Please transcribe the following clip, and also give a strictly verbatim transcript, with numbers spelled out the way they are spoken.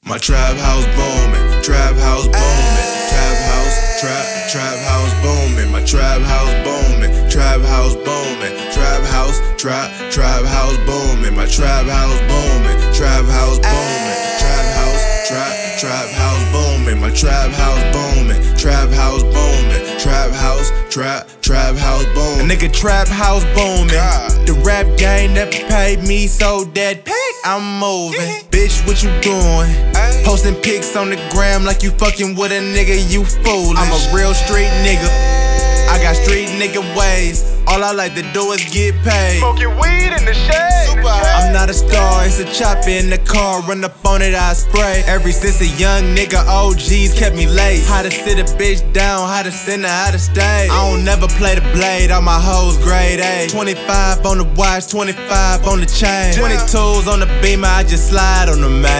My trap house booming, trap house booming, trap house, trap, trap house booming. My trap house booming, trap house booming, trap house, trap, trap house booming. My trap house booming, trap house booming, trap house, trap, trap house booming. My trap house booming, trap house booming, trap house, trap, trap house booming. A nigga trap house booming. The rap game never paid me, so that pack I'm moving. Yeah. Bitch, what you doing? Ay. Posting pics on the gram like you fucking with a nigga, you foolish. I'm a real street nigga. I got street nigga ways. All I like to do is get paid. Smoking weed in the shade. Super I'm not a star, it's a chopper in the car. Run up on it, I spray. Ever since a young nigga, O Gs kept me late. How to sit a bitch down, how to send her, how to stay. I don't never play the blade, all my hoes grade A. twenty-five on the watch, twenty-five on the chain. twenty-twos on the beamer, I just slide on the man.